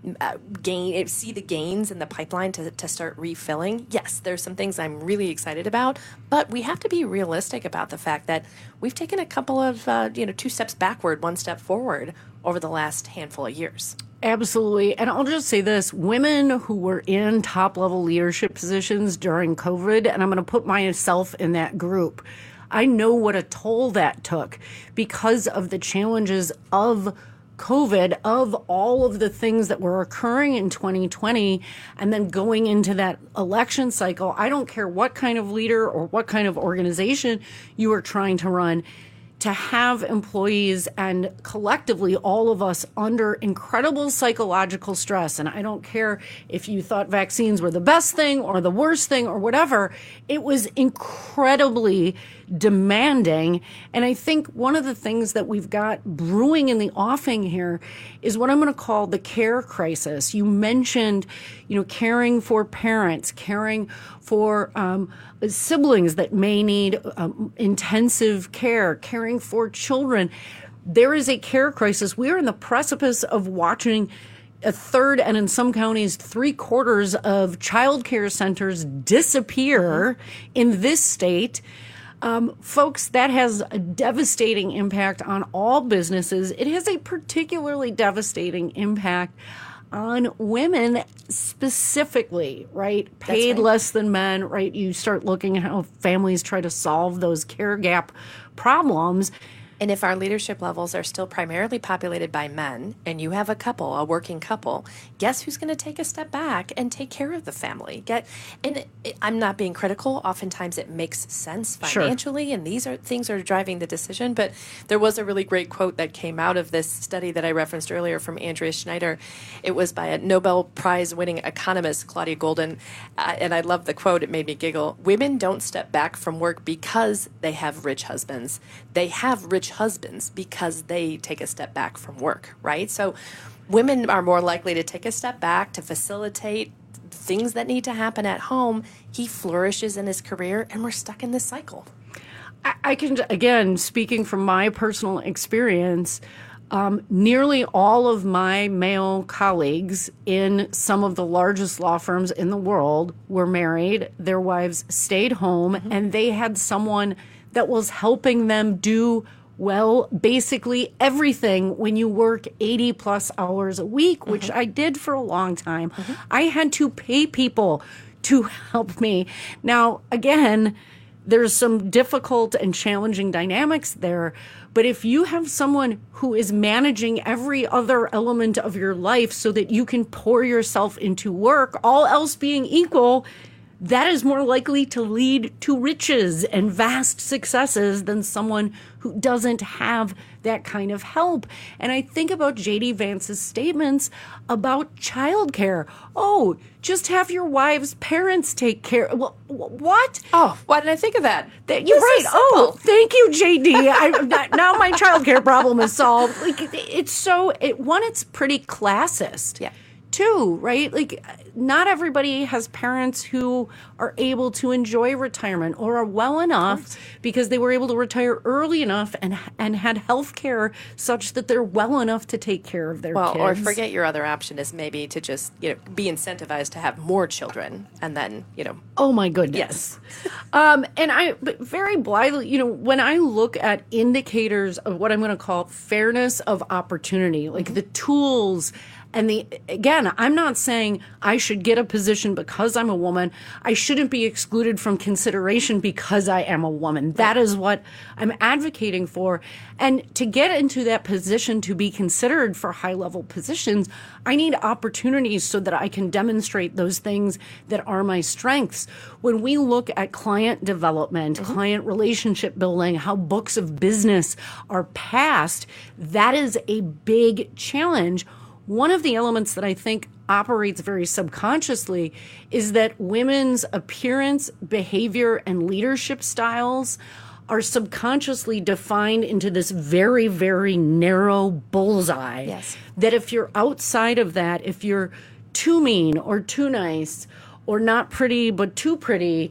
see the gains in the pipeline to start refilling? Yes, there's some things I'm really excited about, but we have to be realistic about the fact that we've taken a couple of 2 steps backward, 1 step forward over the last handful of years. Absolutely. And I'll just say this, women who were in top level leadership positions during COVID, and I'm going to put myself in that group, I know what a toll that took because of the challenges of COVID, of all of the things that were occurring in 2020 and then going into that election cycle. I don't care what kind of leader or what kind of organization you are trying to run. to have employees and collectively all of us under incredible psychological stress. And I don't care if you thought vaccines were the best thing or the worst thing or whatever, it was incredibly demanding. And I think one of the things that we've got brewing in the offing here is what I'm going to call the care crisis. You mentioned, caring for parents, caring for siblings that may need intensive care, caring for children. There is a care crisis. We are in the precipice of watching a third, and in some counties, 3/4 of child care centers disappear in this state. Folks, that has a devastating impact on all businesses. It has a particularly devastating impact on women specifically, right? Paid less than men, right? You start looking at how families try to solve those care gap problems. And if our leadership levels are still primarily populated by men, and you have a working couple, guess who's going to take a step back and take care of the family? I'm not being critical. Oftentimes it makes sense financially, and these are things are driving the decision. But there was a really great quote that came out of this study that I referenced earlier from Andrea Schneider. It was by a Nobel Prize-winning economist, Claudia Golden, and I love the quote. It made me giggle. Women don't step back from work because they have rich husbands. They have rich husbands because they take a step back from work, right? So women are more likely to take a step back to facilitate things that need to happen at home. He flourishes in his career, and we're stuck in this cycle. I can, again, speaking from my personal experience, nearly all of my male colleagues in some of the largest law firms in the world were married. Their wives stayed home, and they had someone that was helping them do basically everything when you work 80 plus hours a week, which I did for a long time. I had to pay people to help me. Now, again, there's some difficult and challenging dynamics there, but if you have someone who is managing every other element of your life so that you can pour yourself into work, all else being equal, that is more likely to lead to riches and vast successes than someone who doesn't have that kind of help. And I think about J.D. Vance's statements about childcare. Oh, just have your wife's parents take care. Well, what? Oh, why didn't I think of that? You're right. Oh, thank you, J.D. Now my childcare problem is solved. It's pretty classist. Yeah. Too, right? Like, not everybody has parents who are able to enjoy retirement or are well enough because they were able to retire early enough and had health care such that they're well enough to take care of their kids. Or forget your other option is maybe to just be incentivized to have more children and then, Oh, my goodness. Yes. And I very blithely, when I look at indicators of what I'm going to call fairness of opportunity, like the tools. And again, I'm not saying I should get a position because I'm a woman. I shouldn't be excluded from consideration because I am a woman. That is what I'm advocating for. And to get into that position to be considered for high-level positions, I need opportunities so that I can demonstrate those things that are my strengths. When we look at client development, client relationship building, how books of business are passed, that is a big challenge. One of the elements that I think operates very subconsciously is that women's appearance, behavior, and leadership styles are subconsciously defined into this very, very narrow bullseye. Yes. That if you're outside of that, if you're too mean or too nice or not pretty but too pretty,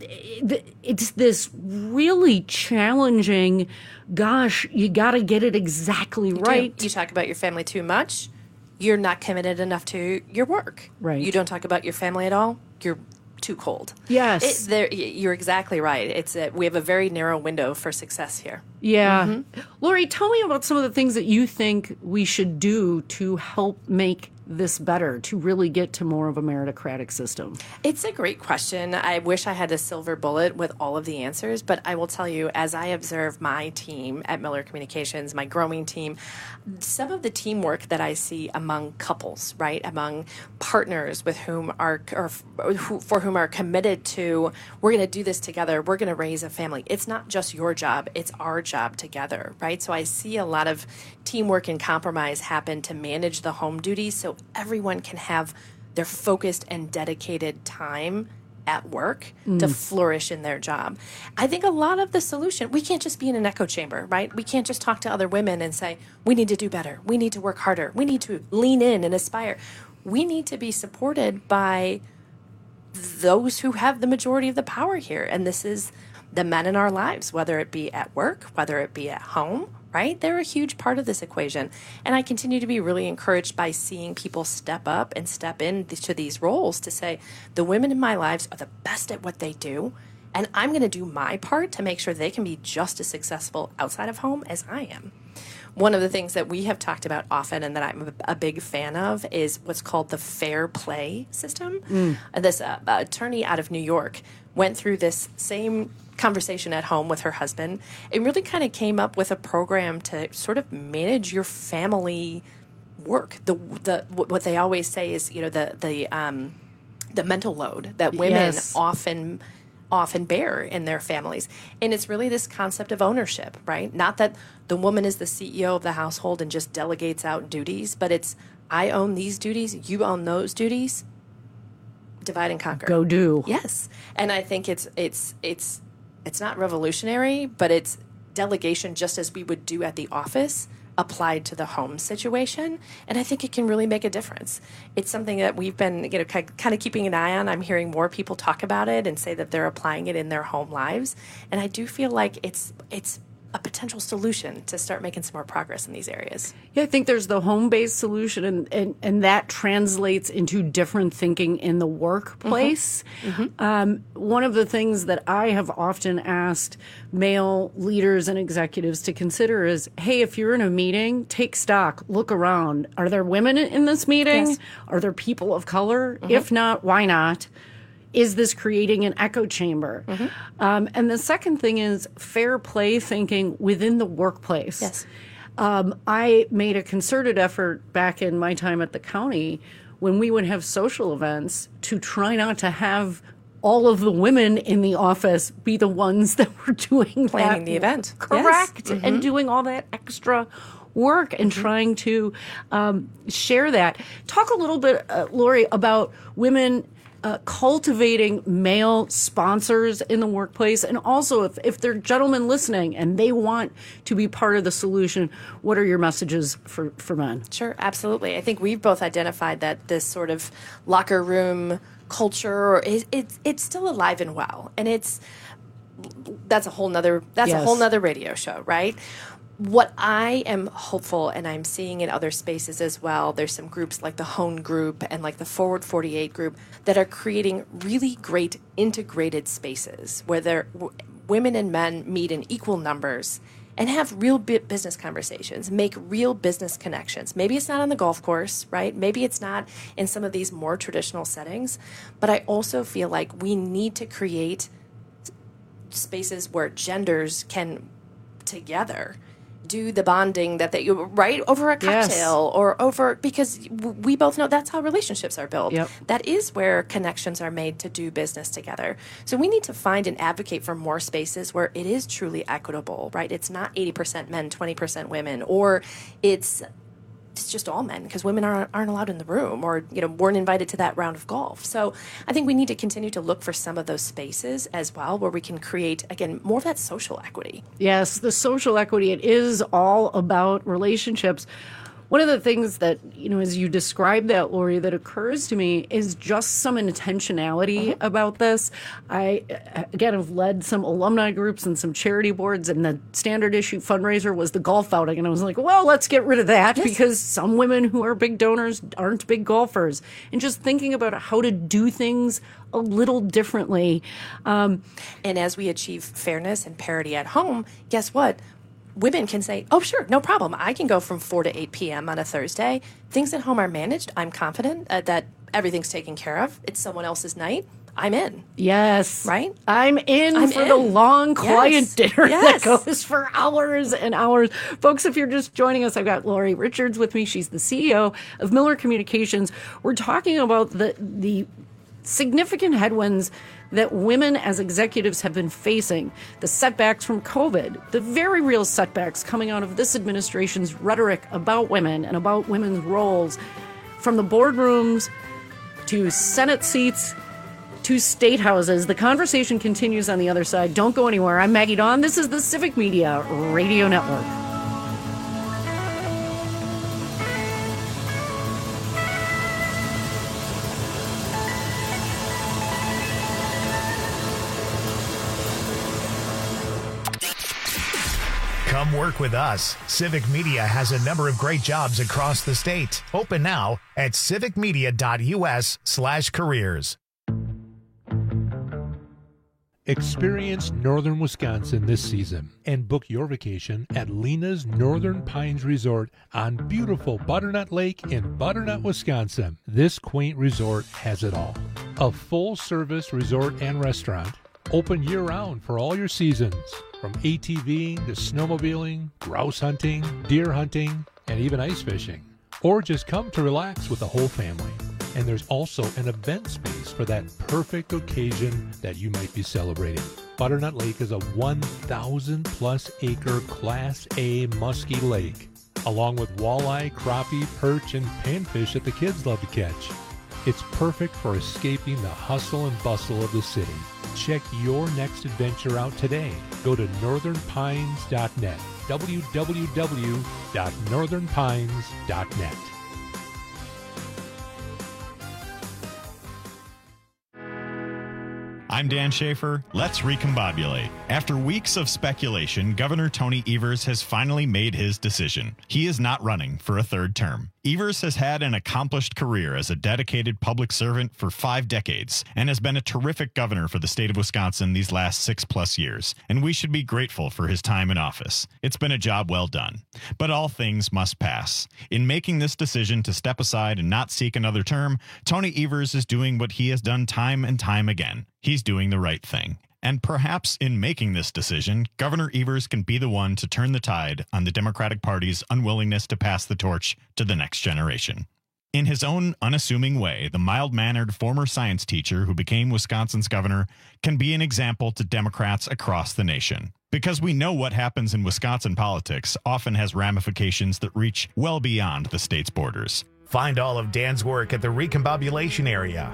it's this really challenging, gosh, you got to get it exactly right. You talk about your family too much, you're not committed enough to your work. Right. You don't talk about your family at all, you're too cold. Yes. You're exactly right. We have a very narrow window for success here. Yeah. Lori, tell me about some of the things that you think we should do to help make this better, to really get to more of a meritocratic system? It's a great question. I wish I had a silver bullet with all of the answers, but I will tell you, as I observe my team at Miller Communications, my growing team, some of the teamwork that I see among couples, right, among partners with whom for whom are committed to, we're going to do this together, we're going to raise a family. It's not just your job, it's our job together, right? So I see a lot of teamwork and compromise happen to manage the home duties so everyone can have their focused and dedicated time at work to flourish in their job. I think a lot of the solution, we can't just be in an echo chamber, right? We can't just talk to other women and say, we need to do better. We need to work harder. We need to lean in and aspire. We need to be supported by those who have the majority of the power here. And this is the men in our lives, whether it be at work, whether it be at home, right? They're a huge part of this equation. And I continue to be really encouraged by seeing people step up and step into these roles to say, the women in my lives are the best at what they do, and I'm going to do my part to make sure they can be just as successful outside of home as I am. One of the things that we have talked about often and that I'm a big fan of is what's called the fair play system. This attorney out of New York went through this same conversation at home with her husband and really kind of came up with a program to sort of manage your family work. What they always say is, you know, the mental load that women often bear in their families. And it's really this concept of ownership, right? Not that the woman is the CEO of the household and just delegates out duties, but it's, I own these duties, you own those duties, divide and conquer. Go do. Yes. And I think it's not revolutionary, but it's delegation just as we would do at the office applied to the home situation. And I think it can really make a difference. It's something that we've been, you know, kind of keeping an eye on. I'm hearing more people talk about it and say that they're applying it in their home lives. And I do feel like it's a potential solution to start making some more progress in these areas. Yeah, I think there's the home-based solution, and that translates into different thinking in the workplace. One of the things that I have often asked male leaders and executives to consider is, hey, if you're in a meeting, take stock, look around. Are there women in this meeting? Yes. Are there people of color? If not, why not? Is this creating an echo chamber? And the second thing is fair play thinking within the workplace. Yes. I made a concerted effort back in my time at the county when we would have social events to try not to have all of the women in the office be the ones that were doing planning the event. Correct. Yes. And doing all that extra work and trying to share that. Talk a little bit, Lori, about women cultivating male sponsors in the workplace. And also, if there are gentlemen listening and they want to be part of the solution, what are your messages for men? Sure, absolutely. I think we've both identified that this sort of locker room culture, it's still alive and well. And that's a whole nother radio show, right? What I am hopeful, and I'm seeing in other spaces as well, there's some groups like the Hone Group and like the Forward 48 Group that are creating really great integrated spaces where women and men meet in equal numbers and have real business conversations, make real business connections. Maybe it's not on the golf course, right? Maybe it's not in some of these more traditional settings, but I also feel like we need to create spaces where genders can together do the bonding that they, right, over a cocktail or over, because we both know that's how relationships are built. Yep. That is where connections are made to do business together. So we need to find and advocate for more spaces where it is truly equitable, right? It's not 80% men, 20% women, or it's just all men because women aren't allowed in the room or, you know, weren't invited to that round of golf. So I think we need to continue to look for some of those spaces as well where we can create, again, more of that social equity. Yes, the social equity. It is all about relationships. One of the things that, you know, as you describe that, Lori, that occurs to me is just some intentionality about this. I, again, have led some alumni groups and some charity boards, and the standard issue fundraiser was the golf outing. And I was like, well, let's get rid of that because some women who are big donors aren't big golfers. And just thinking about how to do things a little differently. And as we achieve fairness and parity at home, guess what? Women can say, oh, sure, no problem. I can go from 4 to 8 p.m. on a Thursday. Things at home are managed. I'm confident that everything's taken care of. It's someone else's night. I'm in. Yes. Right? I'm in for the long, quiet dinner that goes for hours and hours. Folks, if you're just joining us, I've got Lori Richards with me. She's the CEO of Miller Communications. We're talking about the significant headwinds that women as executives have been facing, the setbacks from COVID, the very real setbacks coming out of this administration's rhetoric about women and about women's roles, from the boardrooms to Senate seats to state houses. The conversation continues on the other side. Don't go anywhere. I'm Maggie Dawn. This is the Civic Media Radio Network. Come work with us. Civic Media has a number of great jobs across the state. Open now at civicmedia.us/careers. Experience northern Wisconsin this season and book your vacation at Lena's Northern Pines Resort on beautiful Butternut Lake in Butternut, Wisconsin. This quaint resort has it all. A full-service resort and restaurant, open year-round for all your seasons, from ATVing to snowmobiling, grouse hunting, deer hunting, and even ice fishing. Or just come to relax with the whole family. And there's also an event space for that perfect occasion that you might be celebrating. Butternut Lake is a 1,000-plus acre Class A musky lake, along with walleye, crappie, perch, and panfish that the kids love to catch. It's perfect for escaping the hustle and bustle of the city. Check your next adventure out today. Go to northernpines.net, www.northernpines.net. I'm Dan Schaefer. Let's recombobulate. After weeks of speculation, Governor Tony Evers has finally made his decision. He is not running for a third term. Evers has had an accomplished career as a dedicated public servant for 5 decades and has been a terrific governor for the state of Wisconsin these last 6+ years, and we should be grateful for his time in office. It's been a job well done. But all things must pass. In making this decision to step aside and not seek another term, Tony Evers is doing what he has done time and time again. He's doing the right thing. And perhaps in making this decision, Governor Evers can be the one to turn the tide on the Democratic Party's unwillingness to pass the torch to the next generation. In his own unassuming way, the mild-mannered former science teacher who became Wisconsin's governor can be an example to Democrats across the nation. Because we know what happens in Wisconsin politics often has ramifications that reach well beyond the state's borders. Find all of Dan's work at the Recombobulation area.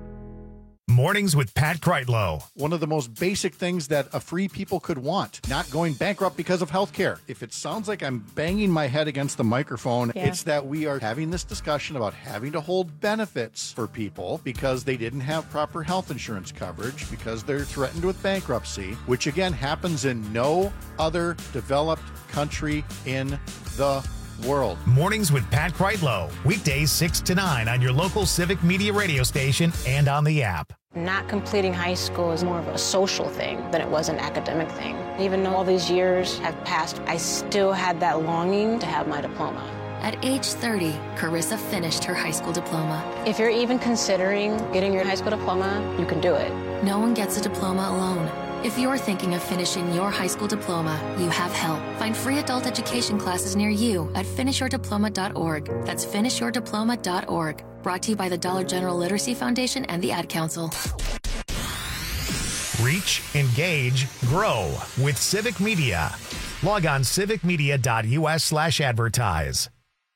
Mornings with Pat Kreitlow. One of the most basic things that a free people could want, not going bankrupt because of health care. If it sounds like I'm banging my head against the microphone, it's that we are having this discussion about having to hold benefits for people because they didn't have proper health insurance coverage, because they're threatened with bankruptcy, which again happens in no other developed country in the world. Mornings with Pat Kreitlow. Weekdays 6 to 9 on your local Civic Media radio station and on the app. Not completing high school is more of a social thing than it was an academic thing. Even though all these years have passed, I still had that longing to have my diploma. At age 30, Carissa finished her high school diploma. If you're even considering getting your high school diploma, you can do it. No one gets a diploma alone. If you're thinking of finishing your high school diploma, you have help. Find free adult education classes near you at finishyourdiploma.org. That's finishyourdiploma.org. Brought to you by the Dollar General Literacy Foundation and the Ad Council. Reach, engage, grow with Civic Media. Log on civicmedia.us/advertise.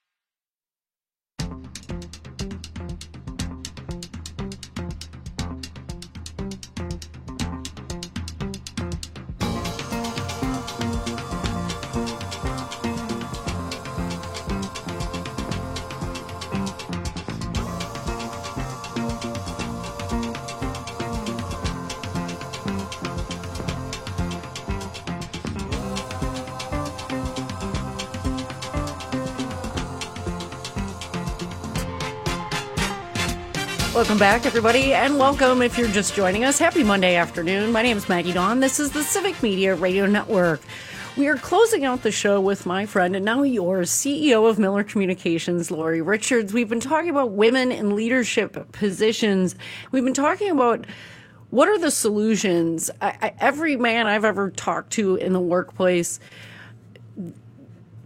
Welcome back, everybody, and welcome if you're just joining us. Happy Monday afternoon. My name is Maggie Dawn. This is the Civic Media Radio Network. We are closing out the show with my friend and now yours, CEO of Miller Communications, Lori Richards. We've been talking about women in leadership positions. We've been talking about what are the solutions. Every man I've ever talked to in the workplace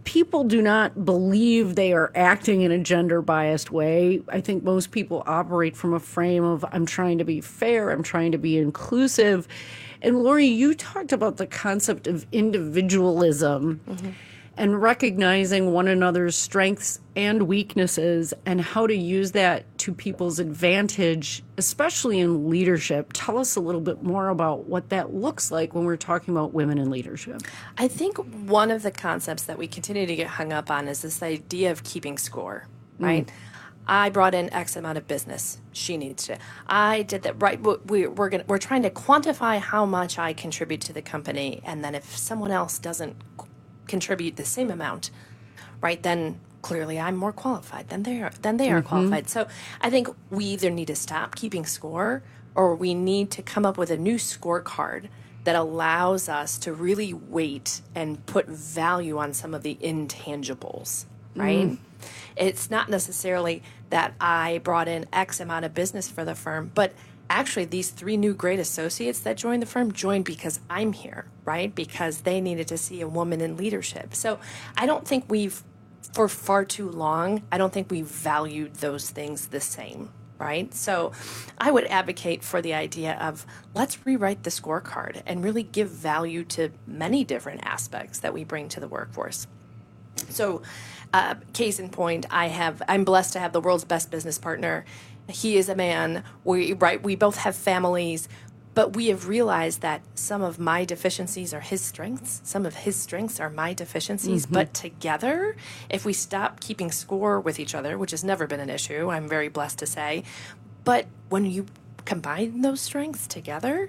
people do not believe they are acting in a gender biased way. I think most people operate from a frame of, I'm trying to be fair, I'm trying to be inclusive. And Lori, you talked about the concept of individualism and recognizing one another's strengths and weaknesses and how to use that to people's advantage, especially in leadership. Tell us a little bit more about what that looks like when we're talking about women in leadership. I think one of the concepts that we continue to get hung up on is this idea of keeping score, right? I brought in X amount of business. She needs to. I did that. Right. We're trying to quantify how much I contribute to the company, and then if someone else doesn't contribute the same amount, right, then clearly I'm more qualified than they are qualified. So I think we either need to stop keeping score, or we need to come up with a new scorecard that allows us to really weight and put value on some of the intangibles, right? It's not necessarily that I brought in X amount of business for the firm, but actually these 3 new great associates that joined the firm joined because I'm here, right? Because they needed to see a woman in leadership. So I don't think for far too long, I don't think we've valued those things the same, right? So I would advocate for the idea of let's rewrite the scorecard and really give value to many different aspects that we bring to the workforce. So case in point, I'm blessed to have the world's best business partner. He is a man. We both have families, but we have realized that some of my deficiencies are his strengths. Some of his strengths are my deficiencies. But together, if we stop keeping score with each other, which has never been an issue, I'm very blessed to say, but when you combine those strengths together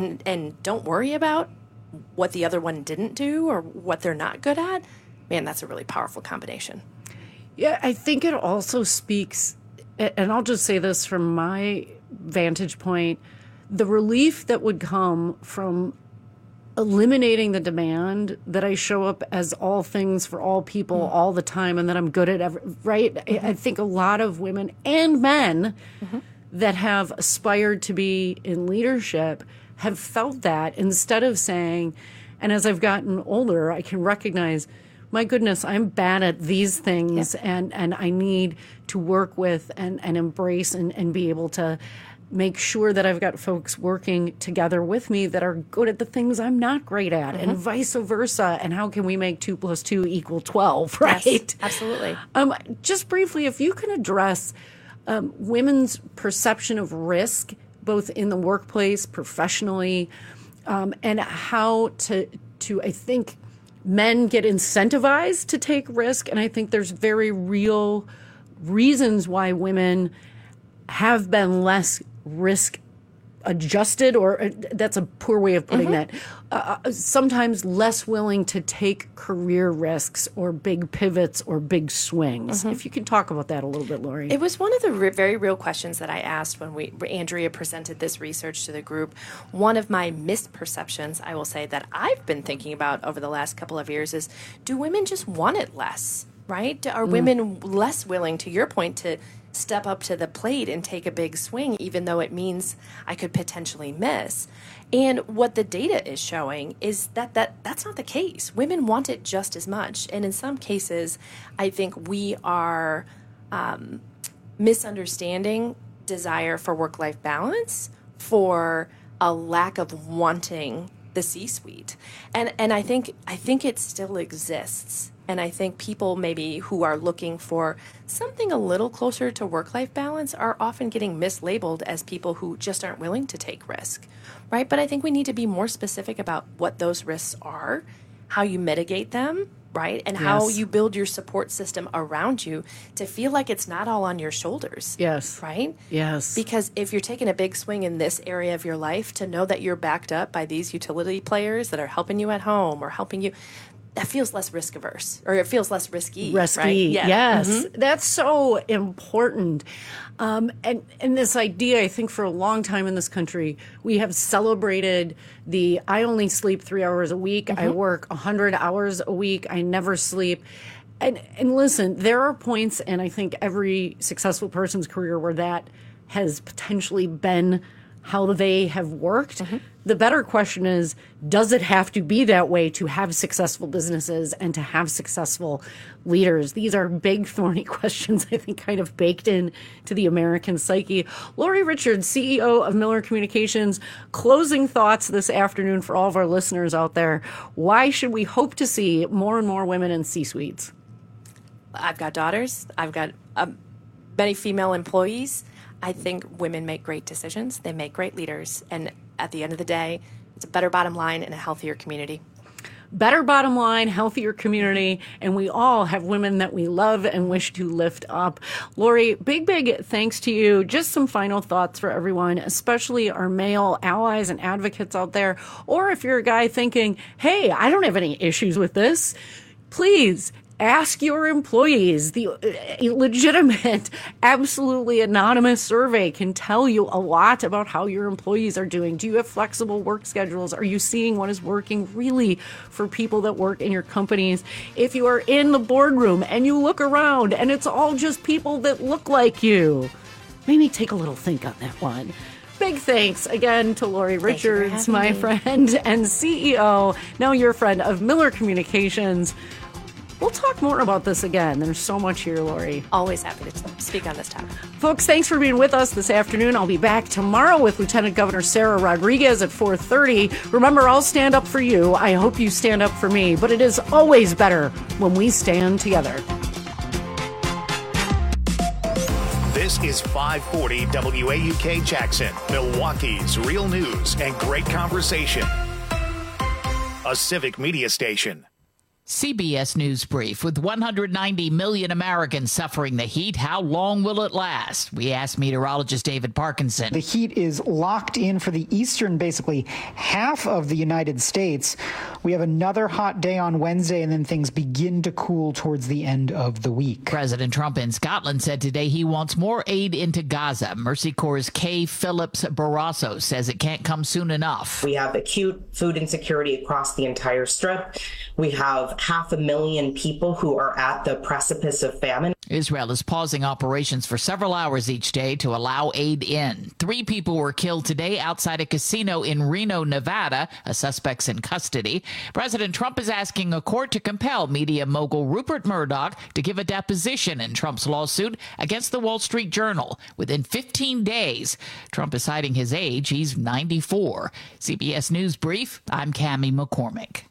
and don't worry about what the other one didn't do or what they're not good at, man, that's a really powerful combination. Yeah, I think it also speaks, and I'll just say this from my vantage point, the relief that would come from eliminating the demand that I show up as all things for all people all the time and that I'm good at right? I think a lot of women and men that have aspired to be in leadership have felt that, instead of saying, and as I've gotten older, I can recognize, my goodness, I'm bad at these things, and I need to work with and embrace and be able to make sure that I've got folks working together with me that are good at the things I'm not great at, and vice versa. And how can we make 2 + 2 = 12, right? Yes, absolutely. Just briefly, if you can address women's perception of risk, both in the workplace, professionally, and how to I think, men get incentivized to take risk, and I think there's very real reasons why women have been less risk adjusted, or that's a poor way of putting that, sometimes less willing to take career risks or big pivots or big swings. If you can talk about that a little bit, Lori. It was one of the very real questions that I asked when Andrea presented this research to the group. One of my misperceptions, I will say, that I've been thinking about over the last couple of years is, do women just want it less, right? Are women less willing, to your point, to step up to the plate and take a big swing, even though it means I could potentially miss? And what the data is showing is that's not the case. Women want it just as much. And in some cases, I think we are misunderstanding desire for work-life balance for a lack of wanting the C-suite. And I think it still exists. And I think people maybe who are looking for something a little closer to work-life balance are often getting mislabeled as people who just aren't willing to take risk, right? But I think we need to be more specific about what those risks are, how you mitigate them, right? And how you build your support system around you to feel like it's not all on your shoulders. Yes. Right? Yes. Because if you're taking a big swing in this area of your life, to know that you're backed up by these utility players that are helping you at home or helping you, that feels less risk averse, or it feels less risky. Risky, right? Yeah. Yes. That's so important. And this idea, I think for a long time in this country, we have celebrated the, I only sleep 3 hours a week. I work 100 hours a week. I never sleep. And listen, there are points, and I think every successful person's career, where that has potentially been how they have worked. The better question is, does it have to be that way to have successful businesses and to have successful leaders? These are big, thorny questions, I think, kind of baked in to the American psyche. Lori Richards, CEO of Miller Communications, closing thoughts this afternoon for all of our listeners out there. Why should we hope to see more and more women in C-suites? I've got daughters. I've got many female employees. I think women make great decisions. They make great leaders. And at the end of the day, it's a better bottom line and a healthier community. Better bottom line, healthier community, and we all have women that we love and wish to lift up. Lori, big thanks to you. Just some final thoughts for everyone, especially our male allies and advocates out there. Or if you're a guy thinking, hey, I don't have any issues with this, please ask your employees. The legitimate, absolutely anonymous survey can tell you a lot about how your employees are doing. Do you have flexible work schedules? Are you seeing what is working really for people that work in your companies? If you are in the boardroom and you look around and it's all just people that look like you, maybe take a little think on that one. Big thanks again to Lori Richards, my friend and CEO, now your friend of Miller Communications. We'll talk more about this again. There's so much here, Lori. Always happy to speak on this topic. Folks, thanks for being with us this afternoon. I'll be back tomorrow with Lieutenant Governor Sarah Rodriguez at 4:30. Remember, I'll stand up for you. I hope you stand up for me. But it is always better when we stand together. This is 540 WAUK Jackson, Milwaukee's real news and great conversation. A civic media station. CBS News Brief. With 190 million Americans suffering the heat, how long will it last? We asked meteorologist David Parkinson. The heat is locked in for the eastern, basically half of the United States. We have another hot day on Wednesday, and then things begin to cool towards the end of the week. President Trump in Scotland said today he wants more aid into Gaza. Mercy Corps' Kay Phillips Barrasso says it can't come soon enough. We have acute food insecurity across the entire strip. We have 500,000 people who are at the precipice of famine. Israel is pausing operations for several hours each day to allow aid in. 3 people were killed today outside a casino in Reno, Nevada. A suspect's in custody. President Trump is asking a court to compel media mogul Rupert Murdoch to give a deposition in Trump's lawsuit against the Wall Street Journal within 15 days. Trump is hiding his age. He's 94. CBS News Brief, I'm Cammie McCormick.